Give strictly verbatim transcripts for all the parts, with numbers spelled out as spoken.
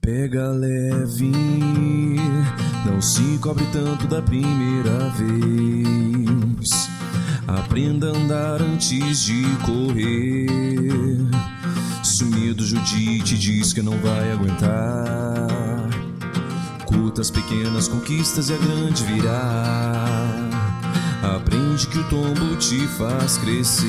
Pega leve, não se cobre tanto da primeira vez. Aprenda a andar antes de correr. Sumido Judite diz que não vai aguentar. Curta as pequenas conquistas e a grande virá. Aprende que o tombo te faz crescer,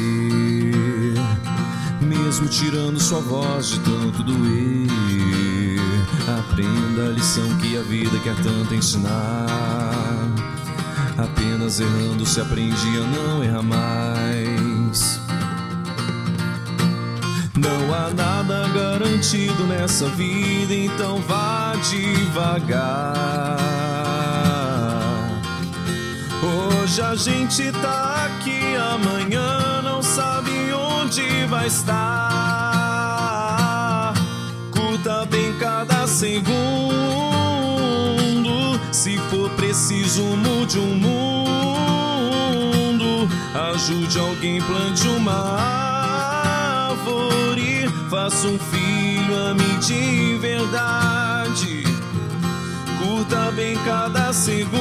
mesmo tirando sua voz de tanto doer. Aprenda a lição que a vida quer tanto ensinar. Apenas errando se aprende a não errar mais. Não há nada garantido nessa vida, então vá devagar. Hoje a gente tá aqui, amanhã não sabe onde vai estar. Curta bem cada segundo, se for preciso mude o mundo. Ajude alguém, plante uma árvore, faça um filho, ame de verdade. Curta bem cada segundo,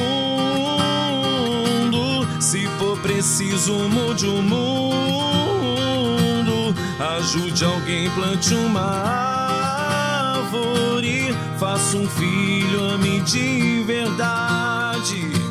se for preciso mude o mundo. Ajude alguém, plante uma árvore, faça um filho, ame de verdade.